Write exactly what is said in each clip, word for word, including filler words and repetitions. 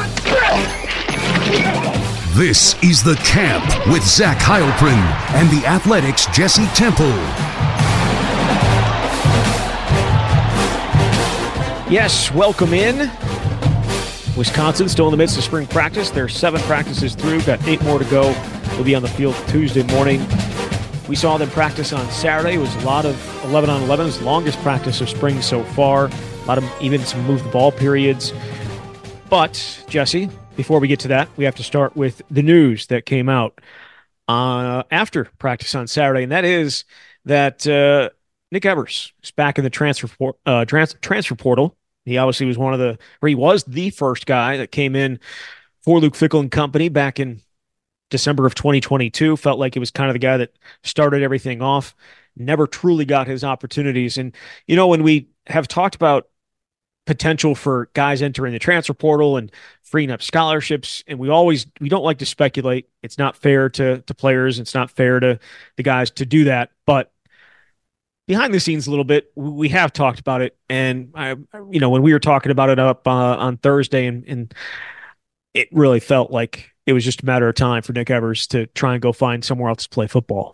This is The Camp with Zach Heilprin and the Athletics' Jesse Temple. Yes, welcome in. Wisconsin still in the midst of spring practice. There are seven practices through, got eight more to go. We'll be on the field Tuesday morning. We saw them practice on Saturday. It was a lot of eleven on eleven. It was the longest practice of spring so far. A lot of even some move the ball periods. But, Jesse, before we get to that, we have to start with the news that came out uh, after practice on Saturday, and that is that uh, Nick Evers is back in the transfer por- uh, trans- transfer portal. He obviously was one of the, or he was the first guy that came in for Luke Fickell and company back in December of twenty twenty-two. Felt like he was kind of the guy that started everything off. Never truly got his opportunities. And, you know, when we have talked about potential for guys entering the transfer portal and freeing up scholarships, and we always, we don't like to speculate. It's not fair to, to players. It's not fair to the guys to do that. But behind the scenes a little bit, we have talked about it. And, I, you know, when we were talking about it up uh, on Thursday, and, and it really felt like it was just a matter of time for Nick Evers to try and go find somewhere else to play football.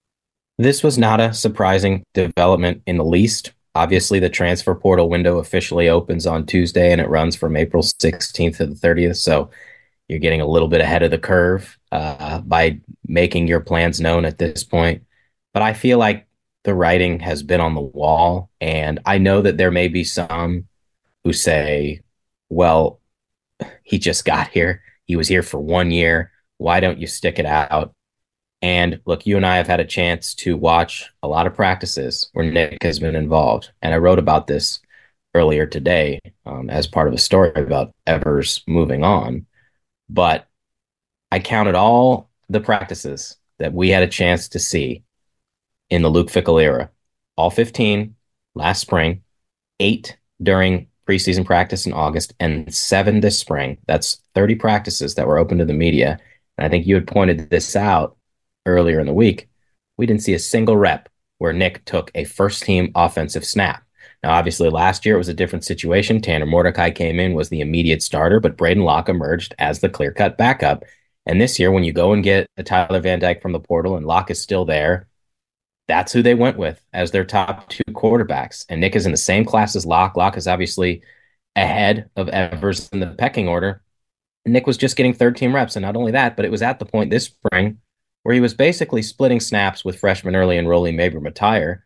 This was not a surprising development in the least. Obviously, the transfer portal window officially opens on Tuesday, and it runs from April sixteenth to the thirtieth. So you're getting a little bit ahead of the curve uh, by making your plans known at this point. But I feel like the writing has been on the wall, and I know that there may be some who say, well, he just got here. He was here for one year. Why don't you stick it out? And look, you and I have had a chance to watch a lot of practices where Nick has been involved. And I wrote about this earlier today um, as part of a story about Evers moving on. But I counted all the practices that we had a chance to see in the Luke Fickell era. All fifteen last spring, eight during preseason practice in August, and seven this spring. That's thirty practices that were open to the media. And I think you had pointed this out earlier in the week. We didn't see a single rep where Nick took a first-team offensive snap. Now, obviously, last year it was a different situation. Tanner Mordecai came in, was the immediate starter, but Braden Locke emerged as the clear-cut backup. And this year, when you go and get a Tyler Van Dyke from the portal and Locke is still there, that's who they went with as their top two quarterbacks. And Nick is in the same class as Locke. Locke is obviously ahead of Evers in the pecking order. Nick was just getting third-team reps, and not only that, but it was at the point this spring where he was basically splitting snaps with freshman early enrollee Mabry Matire.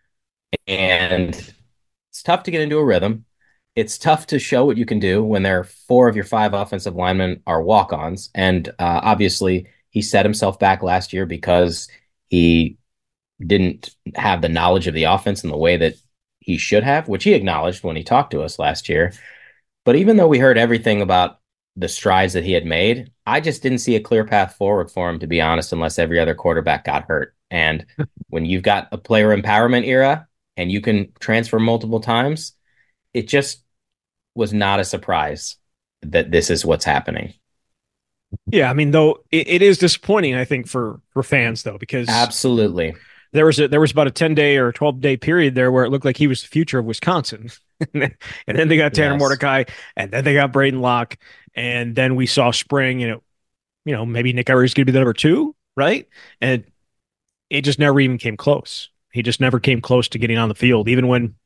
And it's tough to get into a rhythm. It's tough to show what you can do when there are four of your five offensive linemen are walk-ons. And uh, obviously, he set himself back last year because he didn't have the knowledge of the offense in the way that he should have, which he acknowledged when he talked to us last year. But even though we heard everything about the strides that he had made, I just didn't see a clear path forward for him, to be honest, unless every other quarterback got hurt. And when you've got a player empowerment era and you can transfer multiple times, it just was not a surprise that this is what's happening. Yeah, I mean, though, it, it is disappointing, I think, for, for fans, though, because absolutely there was a, there was about a ten-day or twelve-day period there where it looked like he was the future of Wisconsin. And then they got Tanner yes. Mordecai, and then they got Braden Locke, and then we saw spring, you know, you know, maybe Nick Evers going to be the number two, right? And it just never even came close. He just never came close to getting on the field, even when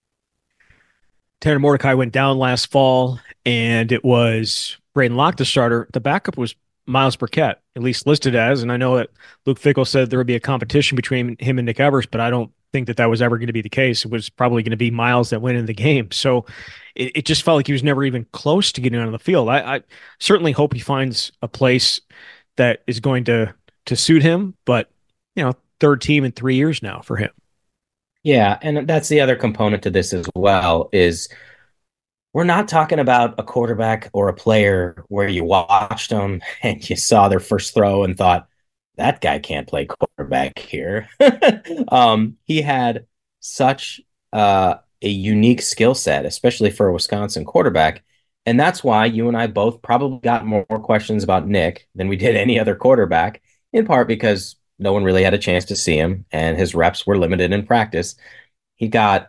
Tanner Mordecai went down last fall, and it was Braden Locke the starter. The backup was Miles Burkett, at least listed as, and I know that Luke Fickell said there would be a competition between him and Nick Evers, but I don't think that that was ever going to be the case. It was probably going to be Miles that went in the game. So it, it just felt like he was never even close to getting on the field. I, I certainly hope he finds a place that is going to, to suit him, but you know, third team in three years now for him. Yeah. And that's the other component to this as well, is we're not talking about a quarterback or a player where you watched them and you saw their first throw and thought, that guy can't play quarterback here. um, he had such uh, a unique skill set, especially for a Wisconsin quarterback. And that's why you and I both probably got more questions about Nick than we did any other quarterback, in part because no one really had a chance to see him and his reps were limited in practice. He got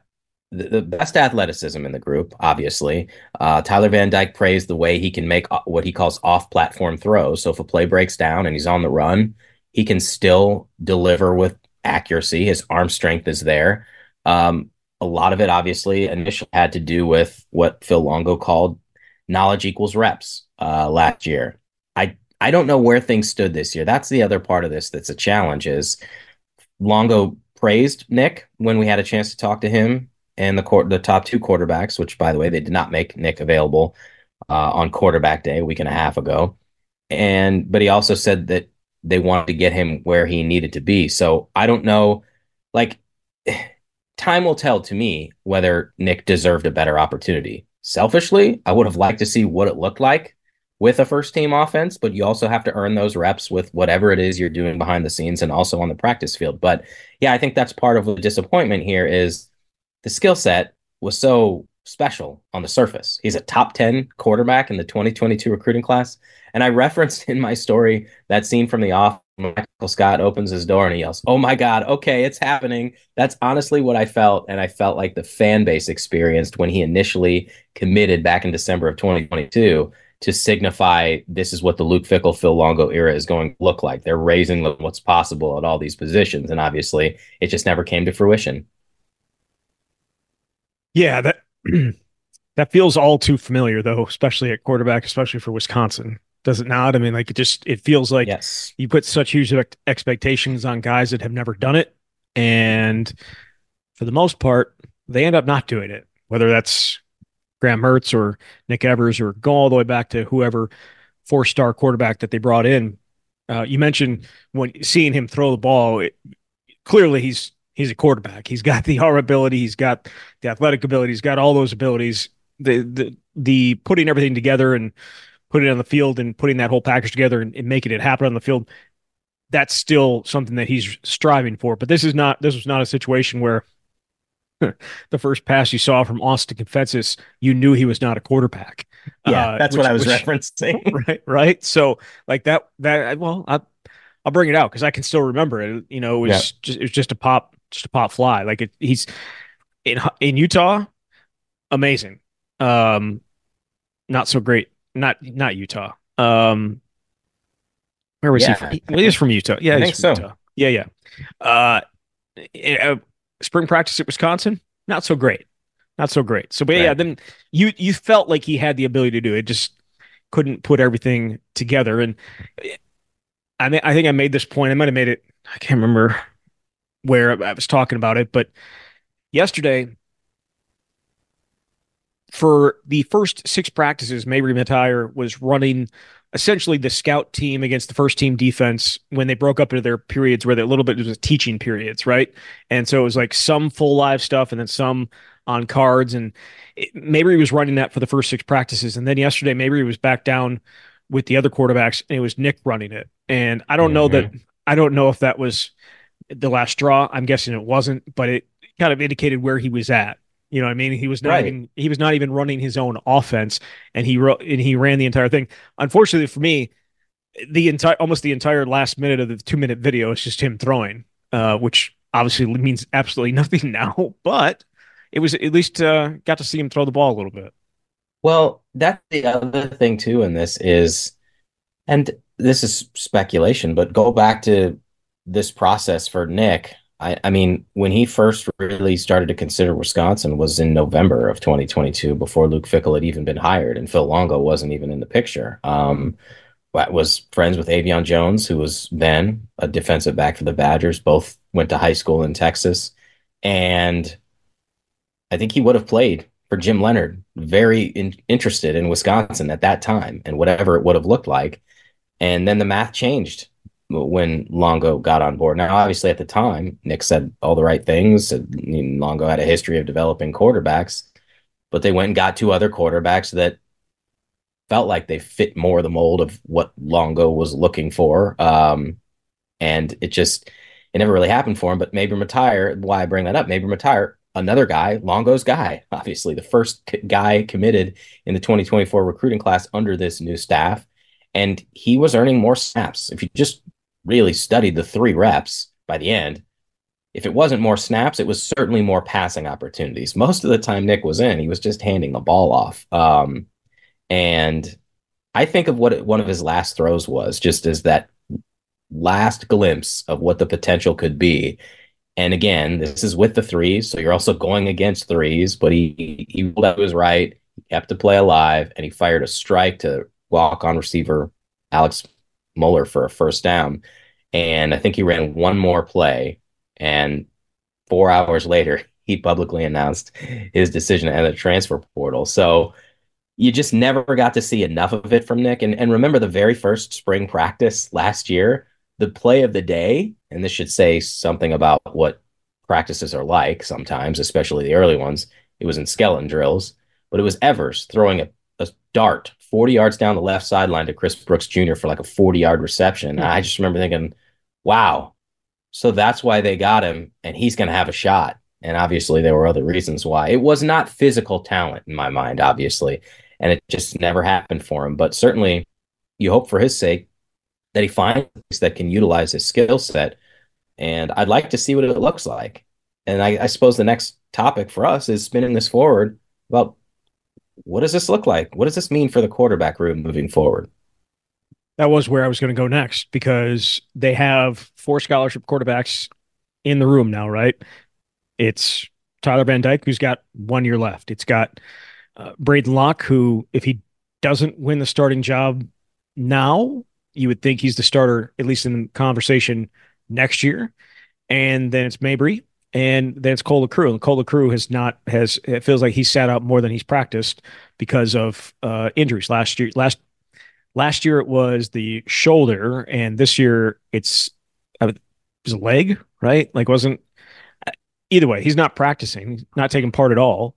the, the best athleticism in the group, obviously. Uh, Tyler Van Dyke praised the way he can make what he calls off-platform throws. So if a play breaks down and he's on the run, he can still deliver with accuracy. His arm strength is there. Um, a lot of it, obviously, initially had to do with what Phil Longo called knowledge equals reps uh, last year. I I don't know where things stood this year. That's the other part of this that's a challenge is Longo praised Nick when we had a chance to talk to him and the court, the top two quarterbacks, which, by the way, they did not make Nick available uh, on quarterback day a week and a half ago. And but he also said that they wanted to get him where he needed to be. So I don't know, like time will tell to me whether Nick deserved a better opportunity. Selfishly, I would have liked to see what it looked like with a first team offense, but you also have to earn those reps with whatever it is you're doing behind the scenes and also on the practice field. But yeah, I think that's part of the disappointment here is the skill set was so special on the surface. He's a top ten quarterback in the twenty twenty-two recruiting class. And I referenced in my story that scene from The Office. Michael Scott opens his door and he yells, "Oh my God, okay, it's happening." That's honestly what I felt. And I felt like the fan base experienced when he initially committed back in December of twenty twenty-two to signify this is what the Luke Fickell, Phil Longo era is going to look like. They're raising what's possible at all these positions. And obviously, it just never came to fruition. Yeah, that that feels all too familiar, though, especially at quarterback, especially for Wisconsin. Does it not? I mean, like it just it feels like yes. You put such huge expectations on guys that have never done it, and for the most part, they end up not doing it. Whether that's Graham Mertz or Nick Evers, or go all the way back to whoever four-star quarterback that they brought in. Uh, you mentioned when seeing him throw the ball, it, clearly he's he's a quarterback. He's got the arm ability, he's got the athletic ability, he's got all those abilities. The the the putting everything together and putting it on the field and putting that whole package together and, and making it happen on the field, that's still something that he's striving for. But this is not this was not a situation where the first pass you saw from Austin Confessus, you knew he was not a quarterback. Yeah, uh, that's which, what I was which, referencing. Right, right. So like that, that well, I, I'll bring it out because I can still remember it. You know, it was yeah. just it was just a pop, just a pop fly. Like it, he's in in Utah, amazing. Um, not so great. Not not Utah. Um, where was yeah. he from? He, he's from Utah. Yeah, I he's think from so. Utah. Yeah, yeah. Uh, uh, spring practice at Wisconsin, not so great. Not so great. So, but right. yeah, then you you felt like he had the ability to do it, just couldn't put everything together. And I mean, I think I made this point. I might have made it. I can't remember where I was talking about it, but yesterday, for the first six practices, Mabry Matire was running essentially the scout team against the first team defense when they broke up into their periods where they, a little bit was teaching periods, right? And so it was like some full live stuff and then some on cards. And it, Mabry was running that for the first six practices. And then yesterday, Mabry was back down with the other quarterbacks and it was Nick running it. And I don't mm-hmm. know that, I don't know if that was the last straw. I'm guessing it wasn't, but it kind of indicated where he was at. You know what I mean? He was not right. even he was not even running his own offense, and he wrote and he ran the entire thing. Unfortunately for me, the entire almost the entire last minute of the two minute video is just him throwing, uh, which obviously means absolutely nothing now. But it was at least uh, got to see him throw the ball a little bit. Well, that's the other thing too in this is, and this is speculation, but go back to this process for Nick. I, I mean, when he first really started to consider Wisconsin was in November of twenty twenty-two, before Luke Fickell had even been hired, and Phil Longo wasn't even in the picture. Um, was friends with Avion Jones, who was then a defensive back for the Badgers. Both went to high school in Texas, and I think he would have played for Jim Leonhard. Very in, interested in Wisconsin at that time, and whatever it would have looked like. And then the math changed when Longo got on board. Now, obviously, at the time, Nick said all the right things. Longo had a history of developing quarterbacks, but they went and got two other quarterbacks that felt like they fit more the mold of what Longo was looking for. Um, and it just, it never really happened for him. But Mabry Matire, why I bring that up, Mabry Matire, another guy, Longo's guy, obviously the first guy committed in the twenty twenty-four recruiting class under this new staff. And he was earning more snaps. If you just really studied the three reps by the end, if it wasn't more snaps, it was certainly more passing opportunities. Most of the time Nick was in, he was just handing the ball off. Um, and I think of what one of his last throws was, just as that last glimpse of what the potential could be. And again, this is with the threes, so you're also going against threes, but he he pulled out his right, he kept the play alive, and he fired a strike to walk on receiver Alex Mueller for a first down. And I think he ran one more play, and four hours later, he publicly announced his decision to enter the transfer portal. So you just never got to see enough of it from Nick. And, and remember the very first spring practice last year, the play of the day, and this should say something about what practices are like sometimes, especially the early ones. It was in skeleton drills, but it was Evers throwing a, a dart forty yards down the left sideline to Chris Brooks Junior for like a forty yard reception. And I just remember thinking, wow, so that's why they got him, and he's going to have a shot. And obviously, there were other reasons why. It was not physical talent in my mind, obviously, and it just never happened for him. But certainly, you hope for his sake that he finds that can utilize his skill set. And I'd like to see what it looks like. And I, I suppose the next topic for us is spinning this forward about what does this look like? What does this mean for the quarterback room moving forward? That was where I was going to go next because they have four scholarship quarterbacks in the room now, right? It's Tyler Van Dyke, who's got one year left. It's got uh, Braden Locke, who, if he doesn't win the starting job now, you would think he's the starter, at least in the conversation next year. And then it's Mabry, and then it's Cole LaCrew. And Cole LaCrew has not, has, it feels like he's sat out more than he's practiced because of uh, injuries last year. Last Last year it was the shoulder, and this year it's uh, it was a leg, right? Like wasn't either way. He's not practicing, not taking part at all.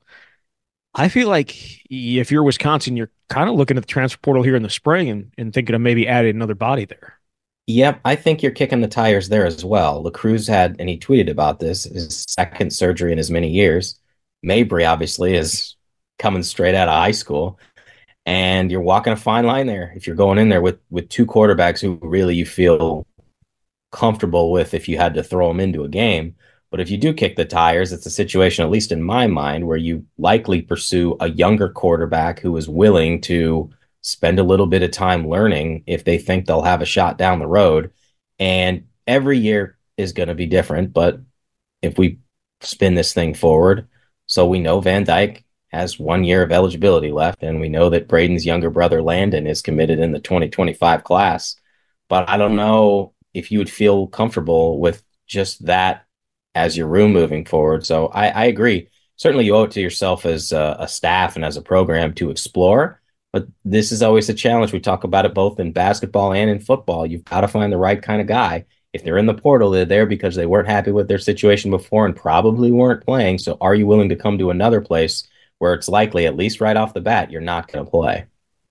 I feel like if you're Wisconsin, you're kind of looking at the transfer portal here in the spring and, and thinking of maybe adding another body there. Yep, I think you're kicking the tires there as well. LaCruz had, and he tweeted about this, his second surgery in as many years. Mabry obviously is coming straight out of high school. And you're walking a fine line there if you're going in there with with two quarterbacks who really you feel comfortable with if you had to throw them into a game. But if you do kick the tires, it's a situation, at least in my mind, where you likely pursue a younger quarterback who is willing to spend a little bit of time learning if they think they'll have a shot down the road. And every year is going to be different. But if we spin this thing forward, so we know Van Dyke has one year of eligibility left, and we know that Braden's younger brother Landon is committed in the twenty twenty-five class. But I don't know if you would feel comfortable with just that as your room moving forward. So I, I agree. Certainly, you owe it to yourself as a, a staff and as a program to explore. But this is always a challenge. We talk about it both in basketball and in football. You've got to find the right kind of guy. If they're in the portal, they're there because they weren't happy with their situation before and probably weren't playing. So are you willing to come to another place where it's likely, at least right off the bat, you're not going to play?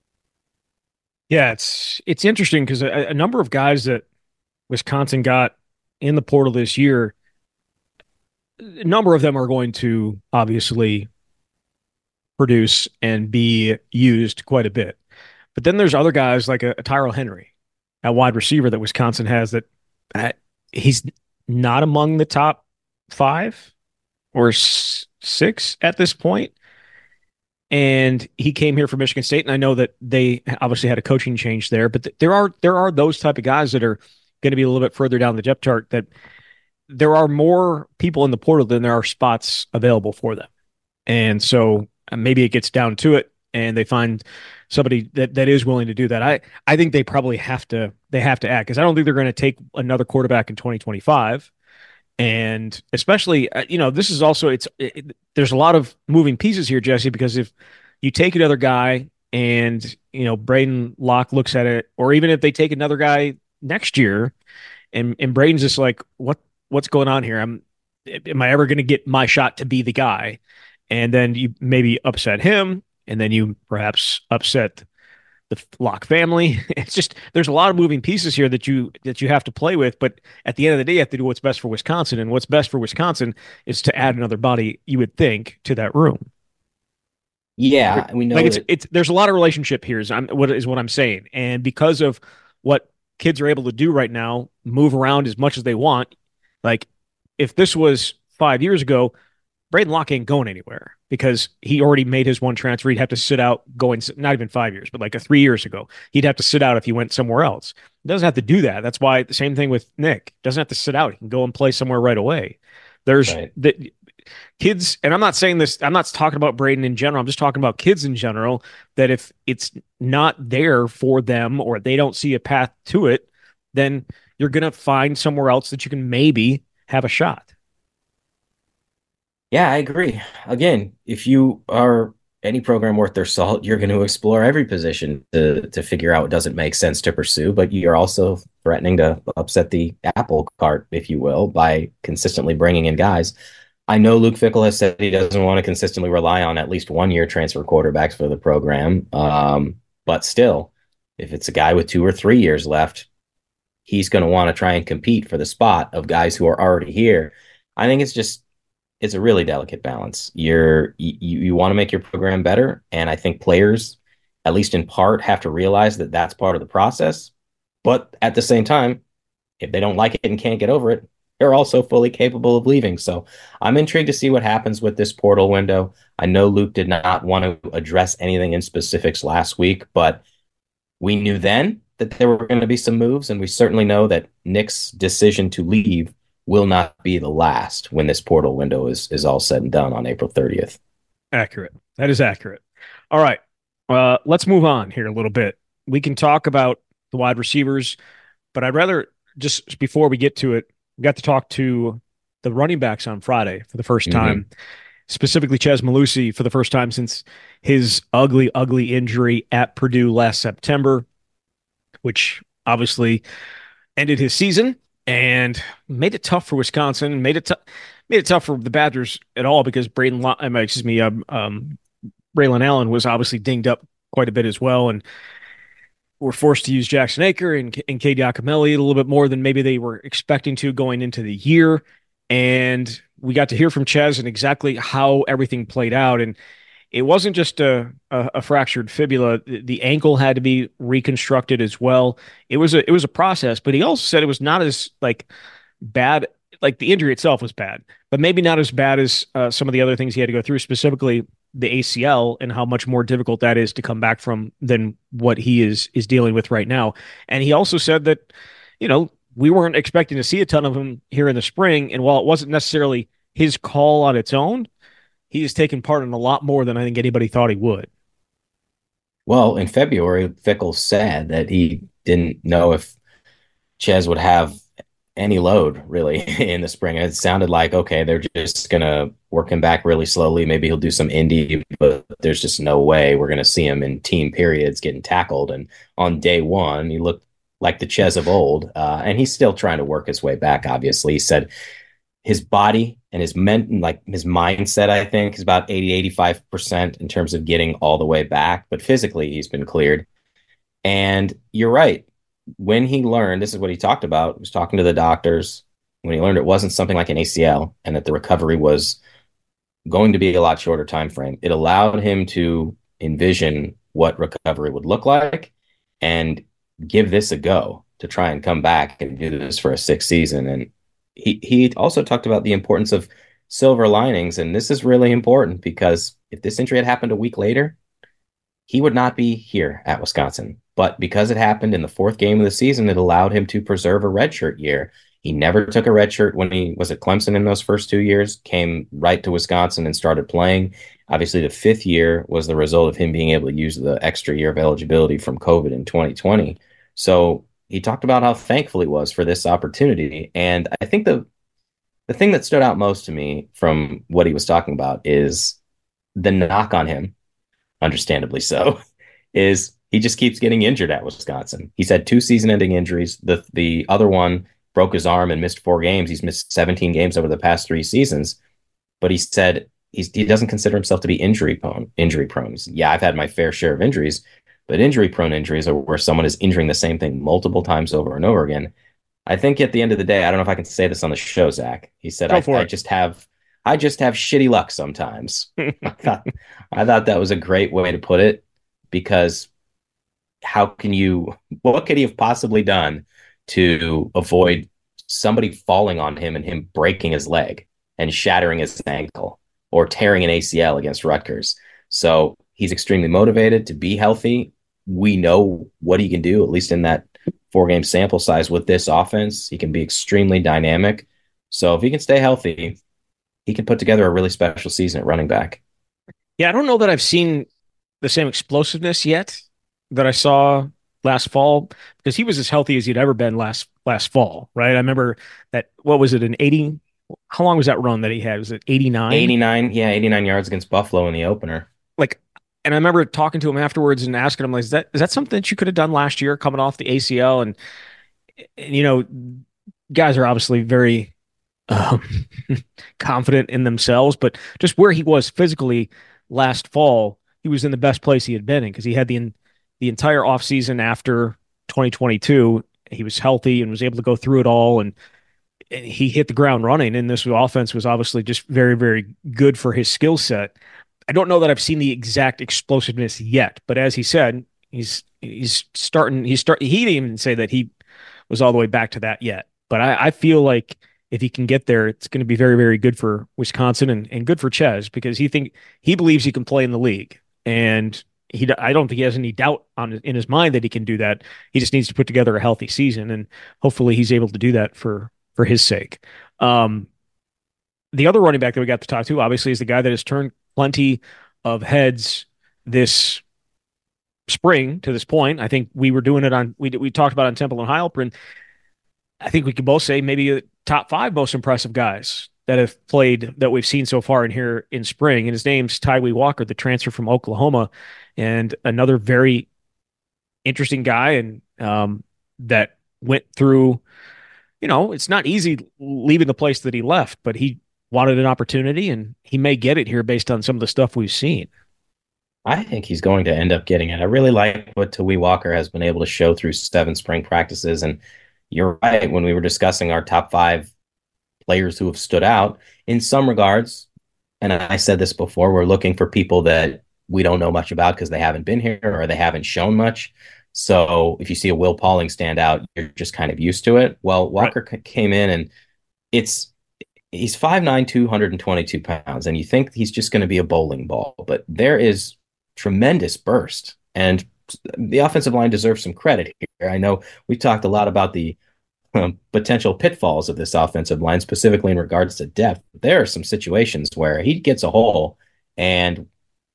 Yeah, it's it's interesting because a, a number of guys that Wisconsin got in the portal this year, a number of them are going to obviously produce and be used quite a bit. But then there's other guys like a, a Tyrell Henry, a wide receiver that Wisconsin has that uh, he's not among the top five or s- six at this point. And he came here from Michigan State, and I know that they obviously had a coaching change there, but th- there are there are those type of guys that are going to be a little bit further down the depth chart. That there are more people in the portal than there are spots available for them, and so uh, maybe it gets down to it, and they find somebody that, that is willing to do that. I I think they probably have to they have to act because I don't think they're going to take another quarterback in twenty twenty-five. And especially, uh, you know, this is also it's it, there's a lot of moving pieces here, Jesse, because if you take another guy and, you know, Braden Locke looks at it, or even if they take another guy next year and, and Braden's just like, what, what's going on here? I'm, am I ever going to get my shot to be the guy? And then you maybe upset him, and then you perhaps upset the Locke family. It's just there's a lot of moving pieces here that you that you have to play with. But at the end of the day, you have to do what's best for Wisconsin, and what's best for Wisconsin is to add another body, you would think, to that room. Yeah, we know like it's that- it's there's a lot of relationship here. Is I'm what is what I'm saying, and because of what kids are able to do right now, move around as much as they want. Like if this was five years ago, Braden Locke ain't going anywhere because he already made his one transfer. He'd have to sit out going, not even five years, but like a three years ago. He'd have to sit out if he went somewhere else. He doesn't have to do that. That's why the same thing with Nick. Doesn't have to sit out. He can go and play somewhere right away. There's Right. the kids, and I'm not saying this, I'm not talking about Braden in general. I'm just talking about kids in general, that if it's not there for them or they don't see a path to it, then you're going to find somewhere else that you can maybe have a shot. Yeah, I agree. Again, if you are any program worth their salt, you're going to explore every position to to figure out what doesn't make sense to pursue, but you're also threatening to upset the apple cart, if you will, by consistently bringing in guys. I know Luke Fickell has said he doesn't want to consistently rely on at least one year transfer quarterbacks for the program. Um, but still, if it's a guy with two or three years left, he's going to want to try and compete for the spot of guys who are already here. I think it's just it's a really delicate balance. You're you you want to make your program better, and I think players, at least in part, have to realize that that's part of the process. But at the same time, if they don't like it and can't get over it, they're also fully capable of leaving. So I'm intrigued to see what happens with this portal window. I know Luke did not want to address anything in specifics last week, but we knew then that there were going to be some moves, and we certainly know that Nick's decision to leave will not be the last when this portal window is is all said and done on April thirtieth. Accurate. That is accurate. All right. Uh, let's move on here a little bit. We can talk about the wide receivers, but I'd rather just before we get to it, we got to talk to the running backs on Friday for the first time, mm-hmm. specifically Chez Mellusi for the first time since his ugly, ugly injury at Purdue last September, which obviously ended his season and made it tough for Wisconsin, made it, t- made it tough for the Badgers at all because Braden, Lo- excuse me, um, um, Braylon Allen was obviously dinged up quite a bit as well, and were forced to use Jackson Aker and, and Cade Giacomelli a little bit more than maybe they were expecting to going into the year. And we got to hear from Chez and exactly how everything played out. And it wasn't just a, a, a fractured fibula. The, the ankle had to be reconstructed as well. It was a it was a process, but he also said it was not as like bad. Like the injury itself was bad, but maybe not as bad as uh, some of the other things he had to go through, specifically the A C L and how much more difficult that is to come back from than what he is is dealing with right now. And he also said that, you know, we weren't expecting to see a ton of him here in the spring. And while it wasn't necessarily his call on its own, he has taken part in a lot more than I think anybody thought he would. Well, in February, Fickell said that he didn't know if Chez would have any load really in the spring. It sounded like, okay, they're just going to work him back really slowly. Maybe he'll do some indie, but there's just no way we're going to see him in team periods getting tackled. And on day one, he looked like the Chez of old. Uh, and he's still trying to work his way back. Obviously, he said his body and his men, like his mindset, I think is about eighty, eighty-five percent in terms of getting all the way back, but physically he's been cleared. And you're right. When he learned, this is what he talked about, he was talking to the doctors, when he learned it wasn't something like an A C L and that the recovery was going to be a lot shorter time frame, it allowed him to envision what recovery would look like and give this a go to try and come back and do this for a sixth season. And he, he also talked about the importance of silver linings. And this is really important because if this injury had happened a week later, he would not be here at Wisconsin. But because it happened in the fourth game of the season, it allowed him to preserve a redshirt year. He never took a redshirt when he was at Clemson in those first two years, came right to Wisconsin and started playing. Obviously, the fifth year was the result of him being able to use the extra year of eligibility from COVID in twenty twenty. So he talked about how thankful he was for this opportunity. And I think the the thing that stood out most to me from what he was talking about is the knock on him, understandably so, is he just keeps getting injured at Wisconsin. He's had two season-ending injuries. The the other one broke his arm and missed four games. He's missed seventeen games over the past three seasons. But he said he's, he doesn't consider himself to be injury prone. Injury prone. Yeah, I've had my fair share of injuries, but injury-prone injuries are where someone is injuring the same thing multiple times over and over again. I think at the end of the day, I don't know if I can say this on the show, Zach. He said, I, I just have I just have shitty luck sometimes. I thought I thought that was a great way to put it, because how can you, what could he have possibly done to avoid somebody falling on him and him breaking his leg and shattering his ankle or tearing an A C L against Rutgers. So he's extremely motivated to be healthy. We know what he can do, at least in that four game sample size with this offense. He can be extremely dynamic. So if he can stay healthy, he can put together a really special season at running back. Yeah, I don't know that I've seen the same explosiveness yet that I saw last fall, because he was as healthy as he'd ever been last last fall, right? I remember that, what was it, an eighty? How long was that run that he had? Was it eighty-nine? eighty-nine, yeah, eighty-nine yards against Buffalo in the opener. Like, and I remember talking to him afterwards and asking him, like, is that is that something that you could have done last year coming off the A C L? And, and you know, guys are obviously very um, confident in themselves, but just where he was physically last fall, he was in the best place he had been in, because he had the the entire offseason after twenty twenty-two. He was healthy and was able to go through it all, and, and he hit the ground running. And this offense was obviously just very, very good for his skill set. I don't know that I've seen the exact explosiveness yet, but as he said, he's he's starting. He's start. He didn't even say that he was all the way back to that yet. But I, I feel like if he can get there, it's going to be very, very good for Wisconsin and, and good for Ches, because he think he believes he can play in the league, and he I don't think he has any doubt on in his mind that he can do that. He just needs to put together a healthy season, and hopefully he's able to do that for for his sake. Um, the other running back that we got to talk to, obviously, is the guy that has turned plenty of heads this spring to this point. I think we were doing it on we we talked about it on Temple and Heilprin. I think we could both say maybe a top five most impressive guys that have played that we've seen so far in here in spring. And his name's Tyree Walker, the transfer from Oklahoma, and another very interesting guy, and um, that went through, you know, it's not easy leaving the place that he left, but he wanted an opportunity, and he may get it here based on some of the stuff we've seen. I think he's going to end up getting it. I really like what Tawee Walker has been able to show through seven spring practices. And you're right, when we were discussing our top five players who have stood out in some regards, and I said this before, we're looking for people that we don't know much about because they haven't been here or they haven't shown much. So if you see a Will Pauling stand out, you're just kind of used to it. Well, Walker right. came in, and it's he's five nine, two hundred twenty-two pounds, and you think he's just going to be a bowling ball, but there is tremendous burst, and the offensive line deserves some credit here. I know we talked a lot about the um, potential pitfalls of this offensive line, specifically in regards to depth. There are some situations where he gets a hole, and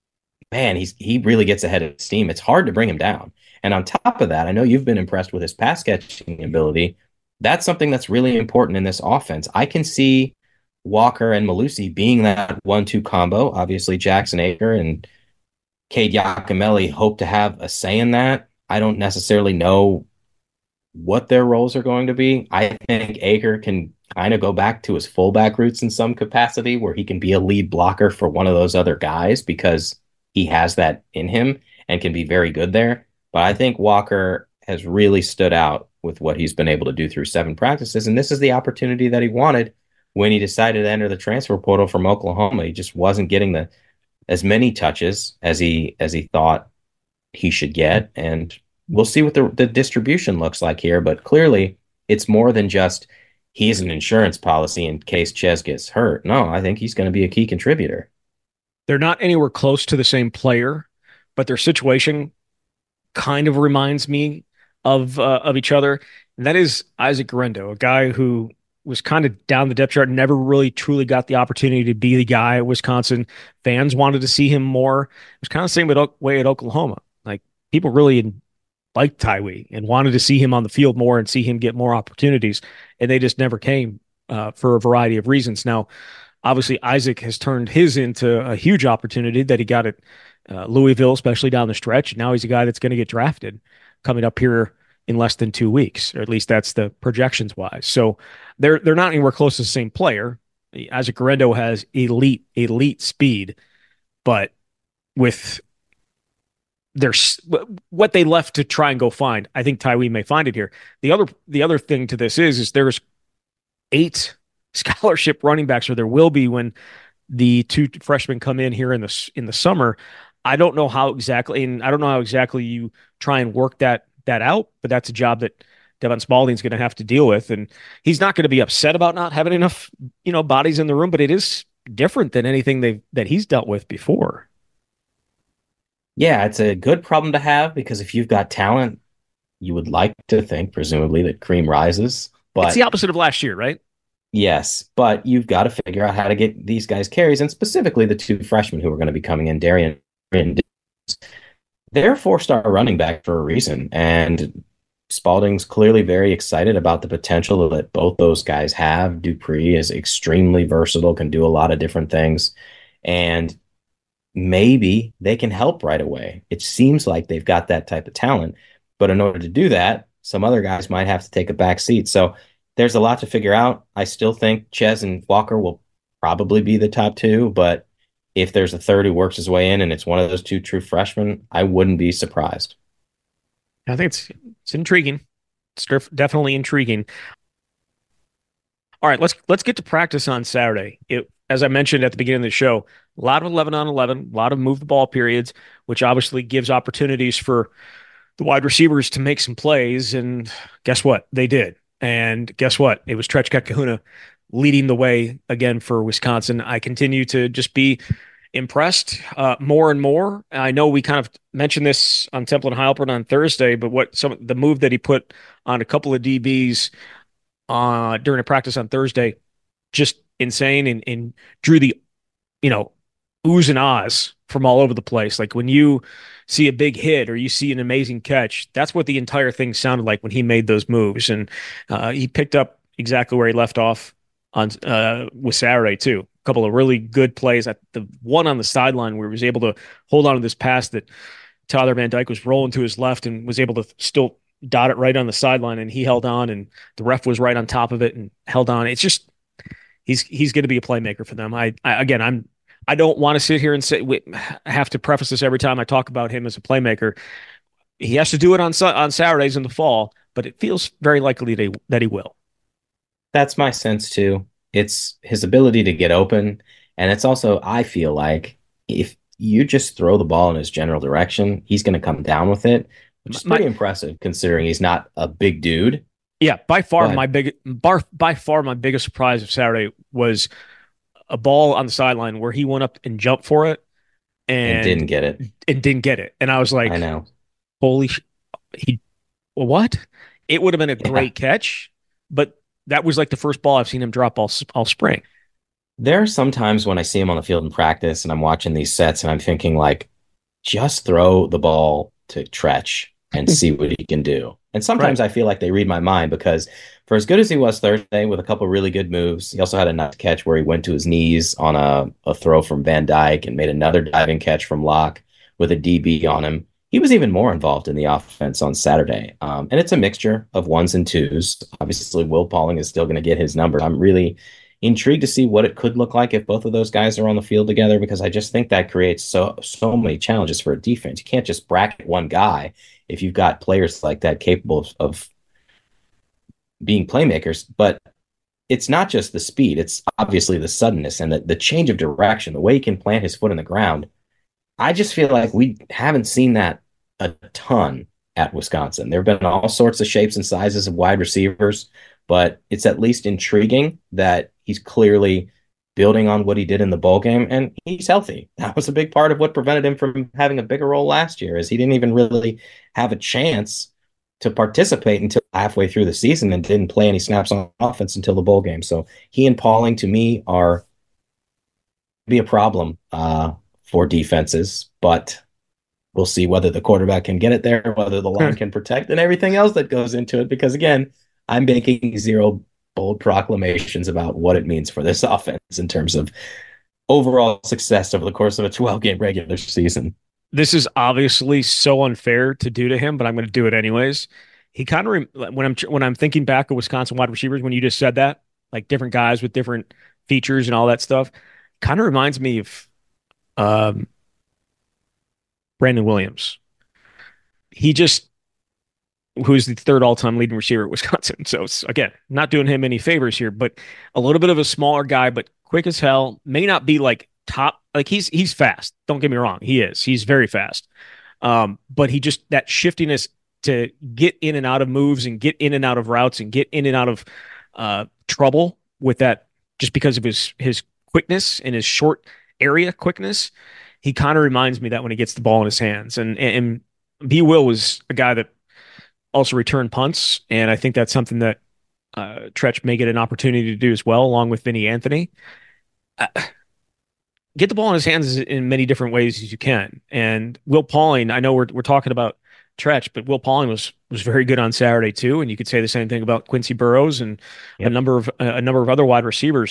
man, he's he really gets ahead of steam. It's hard to bring him down. And on top of that, I know you've been impressed with his pass catching ability. That's something that's really important in this offense. I can see Walker and Malusi being that one two combo. Obviously, Jackson Aker and Cade Yakimelli hope to have a say in that. I don't necessarily know what their roles are going to be. I think Aker can kind of go back to his fullback roots in some capacity, where he can be a lead blocker for one of those other guys because he has that in him and can be very good there. But I think Walker has really stood out with what he's been able to do through seven practices, and this is the opportunity that he wanted when he decided to enter the transfer portal from Oklahoma. He just wasn't getting the as many touches as he as he thought he should get, and we'll see what the, the distribution looks like here. But clearly, it's more than just he's an insurance policy in case Ches gets hurt. No, I think he's going to be a key contributor. They're not anywhere close to the same player, but their situation kind of reminds me of uh, of each other. And that is Isaac Guerendo, a guy who was kind of down the depth chart, never really truly got the opportunity to be the guy at Wisconsin. Fans wanted to see him more. It was kind of the same way at Oklahoma. Like, people really liked Tyree and wanted to see him on the field more and see him get more opportunities, and they just never came uh, for a variety of reasons. Now, obviously, Isaac has turned his into a huge opportunity that he got at uh, Louisville, especially down the stretch. Now he's a guy that's going to get drafted coming up here in less than two weeks, or at least that's the projections wise. So they're they're not anywhere close to the same player. Isaac Guerendo has elite, elite speed, but with their what they left to try and go find, I think Tyree may find it here. The other the other thing to this is is there's eight scholarship running backs, or there will be when the two freshmen come in here in the in the summer. I don't know how exactly, and I don't know how exactly you try and work that that out, but that's a job that Devon Spalding's going to have to deal with. And he's not going to be upset about not having enough, you know, bodies in the room, but it is different than anything they that he's dealt with before. Yeah, it's a good problem to have because if you've got talent, you would like to think, presumably, that cream rises. It's the But opposite of last year, right? yes, but you've got to figure out how to get these guys carries, and specifically the two freshmen who are going to be coming in, Darian and they're four-star running back for a reason. And Spalding's clearly very excited about the potential that both those guys have. Dupree is extremely versatile, can do a lot of different things. And maybe they can help right away. It seems like they've got that type of talent. But in order to do that, some other guys might have to take a back seat. So there's a lot to figure out. I still think Ches and Walker will probably be the top two, but if there's a third who works his way in and it's one of those two true freshmen, I wouldn't be surprised. I think it's it's intriguing. It's def- definitely intriguing. All right, let's let's get to practice on Saturday. It, as I mentioned at the beginning of the show, a lot of eleven on eleven, a lot of move the ball periods, which obviously gives opportunities for the wide receivers to make some plays. And guess what? They did. And guess what? It was Trechka Kahuna leading the way again for Wisconsin. I continue to just be impressed uh, more and more. I know we kind of mentioned this on Temple and Heilprin on Thursday, but what some the move that he put on a couple of D Bs uh, during a practice on Thursday, just insane and, and drew the, you know, oohs and ahs from all over the place. Like when you see a big hit or you see an amazing catch, that's what the entire thing sounded like when he made those moves. And uh, he picked up exactly where he left off on uh, with Saturday too. A couple of really good plays. At the one on the sideline where he was able to hold on to this pass that Tyler Van Dyke was rolling to his left and was able to still dot it right on the sideline, and he held on, and the ref was right on top of it and held on. It's just he's he's going to be a playmaker for them. I, I again, I'm I don't want to sit here and say we I have to preface this every time I talk about him as a playmaker. He has to do it on on Saturdays in the fall, but it feels very likely that he, that he will. That's my sense too. It's his ability to get open. And it's also, I feel like if you just throw the ball in his general direction, he's going to come down with it, which is pretty my, impressive considering he's not a big dude. Yeah, by far my big, bar, by far my biggest surprise of Saturday was a ball on the sideline where he went up and jumped for it and, and didn't get it. And didn't get it. And I was like, I know. Holy sh- he what? It would have been a great yeah. catch, but that was like the first ball I've seen him drop all all spring. There are some times when I see him on the field in practice and I'm watching these sets and I'm thinking like, just throw the ball to Trech and see what he can do. And sometimes right. I feel like they read my mind because for as good as he was Thursday with a couple really good moves, he also had a nice catch where he went to his knees on a, a throw from Van Dyke and made another diving catch from Locke with a D B on him. He was even more involved in the offense on Saturday. Um, and it's a mixture of ones and twos. Obviously, Will Pauling is still going to get his number. I'm really intrigued to see what it could look like if both of those guys are on the field together, because I just think that creates so so many challenges for a defense. You can't just bracket one guy if you've got players like that capable of, of being playmakers. But it's not just the speed. It's obviously the suddenness and the, the change of direction, the way he can plant his foot in the ground. I just feel like we haven't seen that a ton at Wisconsin. There have been all sorts of shapes and sizes of wide receivers, but it's at least intriguing that he's clearly building on what he did in the bowl game, and he's healthy. That was a big part of what prevented him from having a bigger role last year, is he didn't even really have a chance to participate until halfway through the season and didn't play any snaps on offense until the bowl game. So he and Pauling, to me, are be a problem uh, for defenses, but we'll see whether the quarterback can get it there, whether the line can protect, and everything else that goes into it. Because again, I'm making zero bold proclamations about what it means for this offense in terms of overall success over the course of a twelve game regular season. This is obviously so unfair to do to him, but I'm going to do it anyways. He kind of re- when I'm when I'm thinking back of Wisconsin wide receivers, when you just said that, like different guys with different features and all that stuff, kind of reminds me of um, Brandon Williams. He just, who's the third all-time leading receiver at Wisconsin. So it's, again, not doing him any favors here, but a little bit of a smaller guy, but quick as hell. May not be like top, like he's he's fast. Don't get me wrong, he is. He's very fast. Um, but he just, that shiftiness to get in and out of moves and get in and out of routes and get in and out of uh, trouble with that, just because of his his quickness and his short area quickness. He kind of reminds me that when he gets the ball in his hands. And and B. Will was a guy that also returned punts, and I think that's something that uh, Tretch may get an opportunity to do as well, along with Vinny Anthony. Uh, get the ball in his hands in many different ways as you can. And Will Pauling, I know we're we're talking about Tretch, but Will Pauling was was very good on Saturday too. And you could say the same thing about Quincy Burrows and yep. a number of a number of other wide receivers.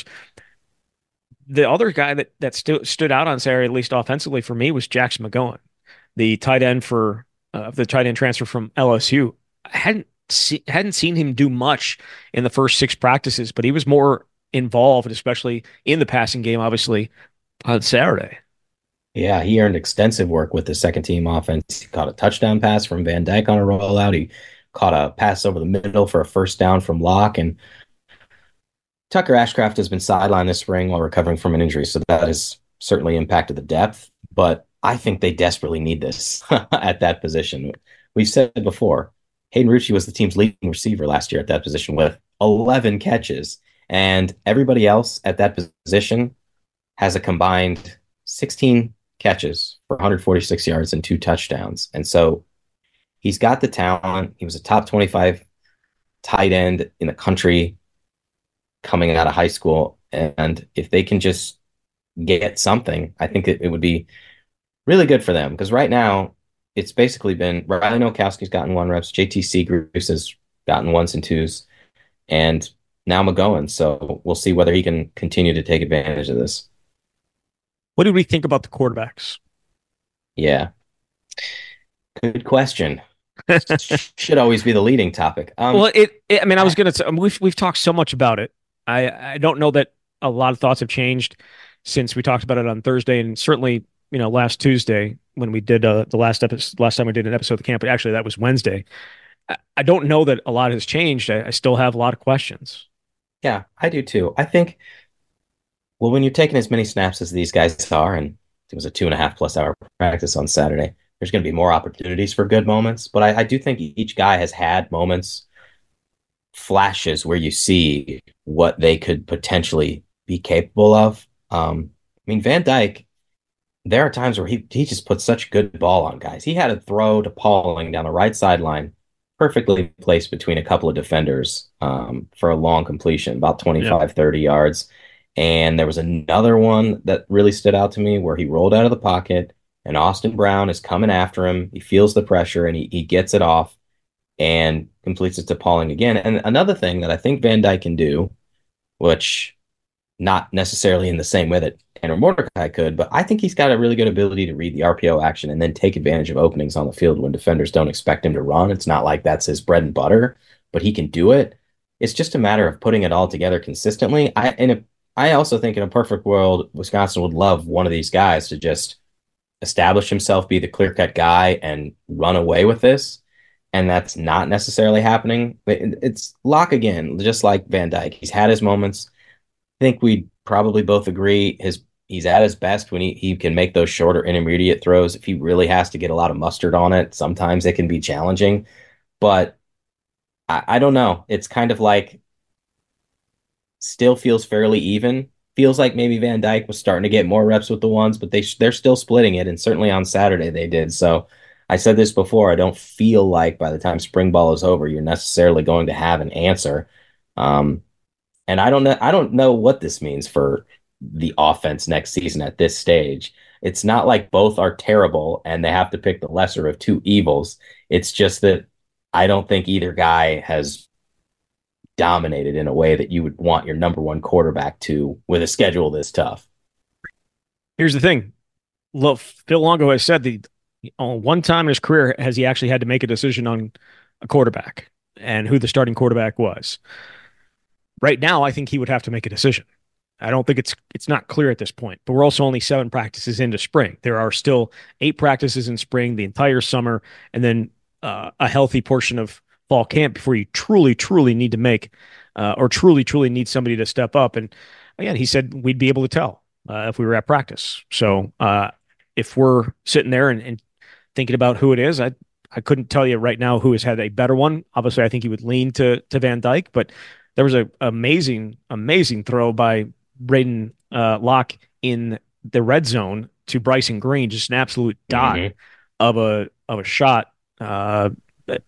The other guy that that stu- stood out on Saturday, at least offensively for me, was Jackson McGowan, the tight end for uh, the tight end transfer from L S U. I hadn't see, hadn't seen him do much in the first six practices, but he was more involved, especially in the passing game, obviously, on Saturday. Yeah, he earned extensive work with the second team offense. He caught a touchdown pass from Van Dyke on a rollout. He caught a pass over the middle for a first down from Locke. And Tucker Ashcraft has been sidelined this spring while recovering from an injury, so that has certainly impacted the depth. But I think they desperately need this at that position. We've said it before, Hayden Rucci was the team's leading receiver last year at that position with eleven catches, and everybody else at that position has a combined sixteen catches for one hundred forty-six yards and two touchdowns. And so he's got the talent. He was a top twenty-five tight end in the country coming out of high school. And if they can just get something, I think it, it would be really good for them. Because right now, it's basically been Riley Nowakowski's gotten one reps, J T Seagreaves has gotten ones and twos, and now McGowan. So we'll see whether he can continue to take advantage of this. What did we think about the quarterbacks? Yeah. Good question. Should always be the leading topic. Um, well, it, it. I mean, I was going to. We've we've talked so much about it. I I don't know that a lot of thoughts have changed since we talked about it on Thursday, and certainly, you know, last Tuesday when we did uh, the last episode. Last time we did an episode of the camp, but actually that was Wednesday. I, I don't know that a lot has changed. I, I still have a lot of questions. Yeah, I do too. I think. Well, when you're taking as many snaps as these guys are, and it was a two and a half plus hour practice on Saturday, there's going to be more opportunities for good moments. But I, I do think each guy has had moments, flashes where you see what they could potentially be capable of. Um, I mean, Van Dyke, there are times where he, he just puts such good ball on guys. He had a throw to Pauling down the right sideline, perfectly placed between a couple of defenders um, for a long completion, about twenty-five, yeah. thirty yards. And there was another one that really stood out to me where he rolled out of the pocket and Austin Brown is coming after him. He feels the pressure and he, he gets it off and completes it to Pauling again. And another thing that I think Van Dyke can do, which not necessarily in the same way that Tanner Mordecai could, but I think he's got a really good ability to read the R P O action and then take advantage of openings on the field when defenders don't expect him to run. It's not like that's his bread and butter, but he can do it. It's just a matter of putting it all together consistently. I and if I also think in a perfect world, Wisconsin would love one of these guys to just establish himself, be the clear-cut guy, and run away with this. And that's not necessarily happening. But it's Locke again, just like Van Dyke. He's had his moments. I think we probably both agree his he's at his best when he, he can make those shorter intermediate throws. If he really has to get a lot of mustard on it, sometimes it can be challenging. But I, I don't know. It's kind of like still feels fairly even. Feels like maybe Van Dyke was starting to get more reps with the ones, but they they're still splitting it, and certainly on Saturday they did. So I said this before, I don't feel like by the time spring ball is over, you're necessarily going to have an answer. Um, and I don't know I don't know what this means for the offense next season at this stage. It's not like both are terrible and they have to pick the lesser of two evils. It's just that I don't think either guy has dominated in a way that you would want your number one quarterback to with a schedule this tough. Here's the thing. Look, Phil Longo has said the on one time in his career has he actually had to make a decision on a quarterback and who the starting quarterback was. Right now, I think he would have to make a decision. I don't think it's it's not clear at this point, but we're also only seven practices into spring. There are still eight practices in spring, the entire summer, and then uh, a healthy portion of fall camp before you truly, truly need to make uh, or truly, truly need somebody to step up. And again, he said we'd be able to tell uh, if we were at practice. So uh, if we're sitting there and, and thinking about who it is, I I couldn't tell you right now who has had a better one. Obviously, I think he would lean to to Van Dyke, but there was a amazing, amazing throw by Braden uh, Locke in the red zone to Bryson Green, just an absolute dot Mm-hmm. of a of a shot. Uh, but,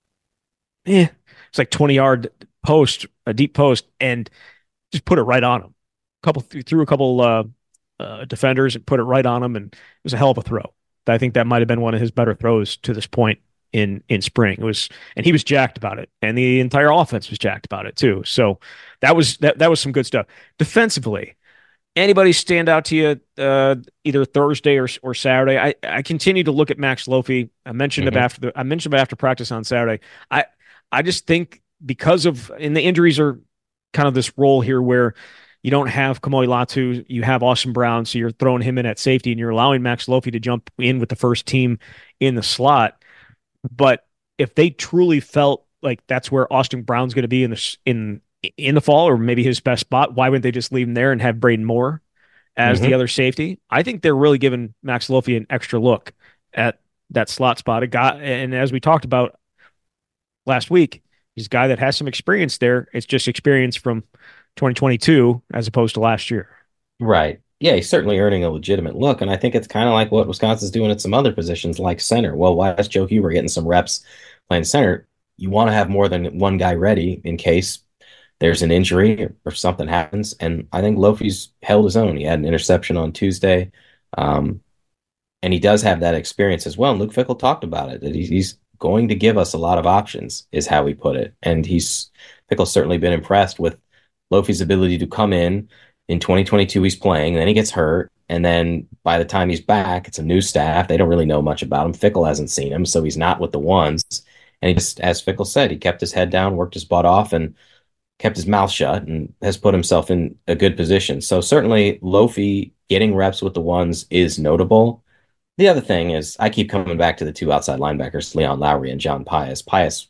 eh, it's like twenty yard post, a deep post, and just put it right on him. Couple threw a couple uh, uh, defenders and put it right on him, and it was a hell of a throw. I think that might have been one of his better throws to this point in in spring. It was, and he was jacked about it, and the entire offense was jacked about it too. So that was that that was some good stuff. Defensively, anybody stand out to you uh, either Thursday or or Saturday? I, I continue to look at Max Lofi. I mentioned him Mm-hmm. after the I mentioned him after practice on Saturday. I I just think because of and the injuries are kind of this role here where you don't have Kamoi Latu, you have Austin Brown, so you're throwing him in at safety and you're allowing Max Lofi to jump in with the first team in the slot. But if they truly felt like that's where Austin Brown's going to be in the in in the fall, or maybe his best spot, why wouldn't they just leave him there and have Braden Moore as the Mm-hmm. other safety? I think they're really giving Max Lofi an extra look at that slot spot. A guy, and as we talked about last week, he's a guy that has some experience there. It's just experience from twenty twenty-two as opposed to last year. Right. Yeah, he's certainly earning a legitimate look. And I think it's kind of like what Wisconsin's doing at some other positions like center. Well, why is Joe Huber getting some reps playing center? You want to have more than one guy ready in case there's an injury or, or something happens. And I think Lofi's held his own. He had an interception on Tuesday. Um, and he does have that experience as well. And Luke Fickell talked about it, that he's, he's going to give us a lot of options, is how he put it. And he's Fickell's certainly been impressed with Lofi's ability to come in. In twenty twenty-two, he's playing, and then he gets hurt. And then by the time he's back, it's a new staff. They don't really know much about him. Fickell hasn't seen him, so he's not with the ones. And he just, as Fickell said, he kept his head down, worked his butt off, and kept his mouth shut and has put himself in a good position. So certainly Lofi getting reps with the ones is notable. The other thing is I keep coming back to the two outside linebackers, Leon Lowry and John Pius. Pius,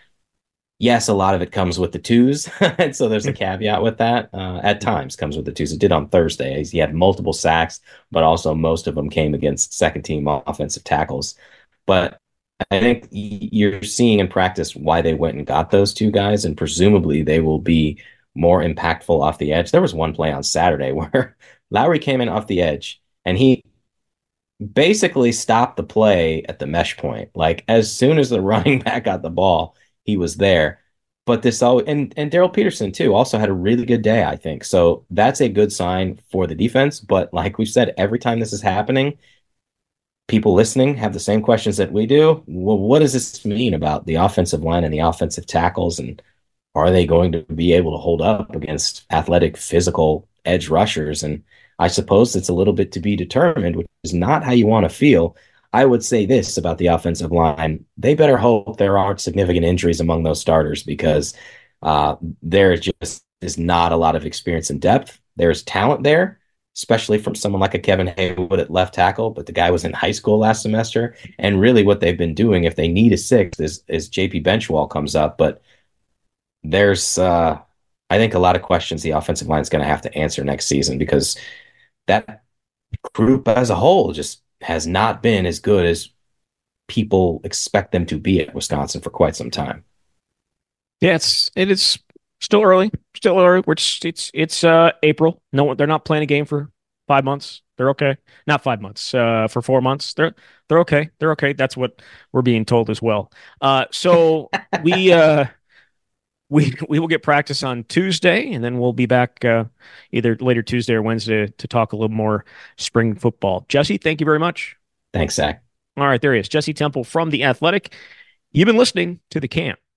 yes, a lot of it comes with the twos. And so there's a caveat with that. Uh, at times comes with the twos. It did on Thursday. He had multiple sacks, but also most of them came against second team offensive tackles. But I think you're seeing in practice why they went and got those two guys, and presumably they will be more impactful off the edge. There was one play on Saturday where Lowry came in off the edge and he basically stopped the play at the mesh point. Like as soon as the running back got the ball, he was there. But this all and and Daryl Peterson too also had a really good day, I think. So that's a good sign for the defense. But like we've said, every time this is happening, people listening have the same questions that we do. Well, what does this mean about the offensive line and the offensive tackles? And are they going to be able to hold up against athletic, physical edge rushers? And I suppose it's a little bit to be determined, which is not how you want to feel. I would say this about the offensive line. They better hope there aren't significant injuries among those starters, because uh, there just is not a lot of experience and depth. There's talent there, especially from someone like a Kevin Haywood at left tackle, but the guy was in high school last semester. And really what they've been doing, if they need a sixth, is, is J P Benchwall comes up. But there's, uh, I think, a lot of questions the offensive line is going to have to answer next season, because that group as a whole just has not been as good as people expect them to be at Wisconsin for quite some time. Yeah, it's it is still early, still early. We're just, it's it's uh April. No, they're not playing a game for five months. They're okay. Not five months. Uh, for four months. They're they're okay. They're okay. That's what we're being told as well. Uh, so we uh we we will get practice on Tuesday, and then we'll be back uh, either later Tuesday or Wednesday to talk a little more spring football. Jesse, thank you very much. Thanks, Zach. All right, there he is, Jesse Temple from The Athletic. You've been listening to The Camp.